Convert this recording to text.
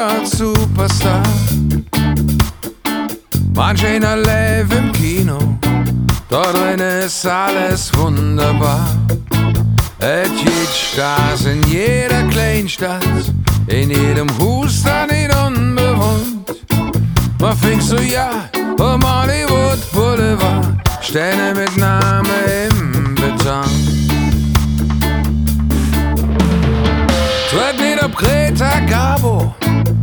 als Superstar. Manch einer lebt im Kino, da drin ist alles wunderbar. Es gibt Stars in jeder Kleinstadt, in jedem Hus da nicht unbewohnt. Man fängt so ja, am Hollywood Boulevard, Sterne mit Namen